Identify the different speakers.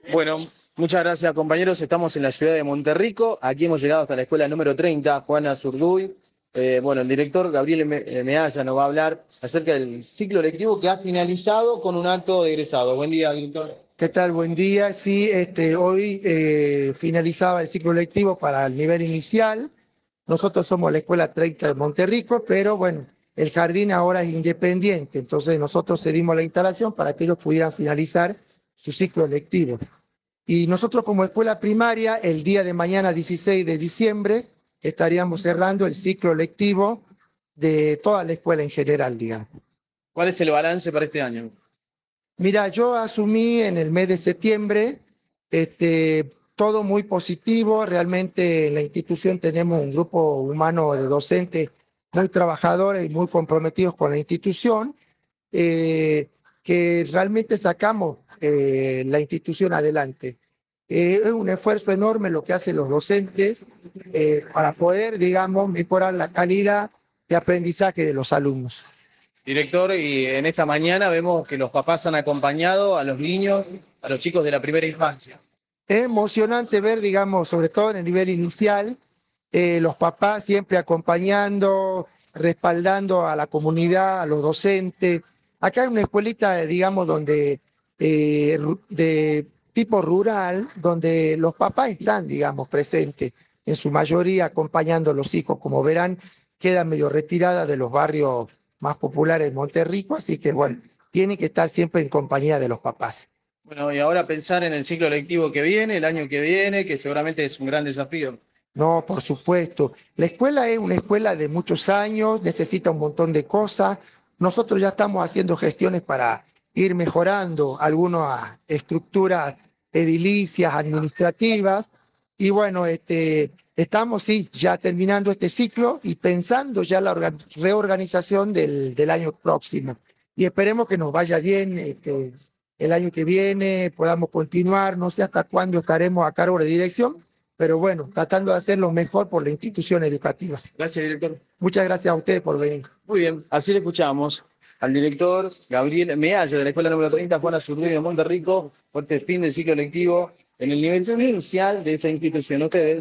Speaker 1: Bueno, muchas gracias compañeros. Estamos en la ciudad de Monterrico. Aquí hemos llegado hasta la escuela número 30, Juana Zurduy. Bueno, el director Gabriel Mealla nos va a hablar acerca del ciclo lectivo que ha finalizado con un acto de egresado. Buen día, director.
Speaker 2: ¿Qué tal? Buen día. Sí, hoy finalizaba el ciclo lectivo para el nivel inicial. Nosotros somos la Escuela 30 de Monterrico, pero bueno, el jardín ahora es independiente, entonces nosotros cedimos la instalación para que ellos pudieran finalizar su ciclo lectivo. Y nosotros como escuela primaria, el día de mañana, 16 de diciembre, estaríamos cerrando el ciclo lectivo de toda la escuela en general, digamos.
Speaker 1: ¿Cuál es el balance para este año?
Speaker 2: Mira, yo asumí en el mes de septiembre, todo muy positivo. Realmente en la institución tenemos un grupo humano de docentes muy trabajadores y muy comprometidos con la institución, que realmente sacamos la institución adelante. Es un esfuerzo enorme lo que hacen los docentes para poder, digamos, mejorar la calidad de aprendizaje de los alumnos.
Speaker 1: Director, y en esta mañana vemos que los papás han acompañado a los niños, a los chicos de la primera infancia.
Speaker 2: Es emocionante ver, digamos, sobre todo en el nivel inicial, los papás siempre acompañando, respaldando a la comunidad, a los docentes. Acá hay una escuelita, digamos, donde de tipo rural, donde los papás están, digamos, presentes, en su mayoría acompañando a los hijos. Como verán, queda medio retirada de los barrios más populares de Monterrico, así que, bueno, tiene que estar siempre en compañía de los papás.
Speaker 1: Bueno, y ahora pensar en el ciclo lectivo que viene, el año que viene, que seguramente es un gran desafío.
Speaker 2: No, por supuesto. La escuela es una escuela de muchos años, necesita un montón de cosas. Nosotros ya estamos haciendo gestiones para ir mejorando algunas estructuras edilicias, administrativas. Y bueno, estamos sí, ya terminando este ciclo y pensando ya la reorganización del año próximo. Y esperemos que nos vaya bien el año que viene, podamos continuar. No sé hasta cuándo estaremos a cargo de dirección, pero bueno, tratando de hacer lo mejor por la institución educativa.
Speaker 1: Gracias, director.
Speaker 2: Muchas gracias a ustedes por venir.
Speaker 1: Muy bien, así le escuchamos al director Gabriel Mealla de la escuela número 30, Juana Zurduy de Monterrico, por este fin del ciclo lectivo en el nivel inicial de esta institución. Ustedes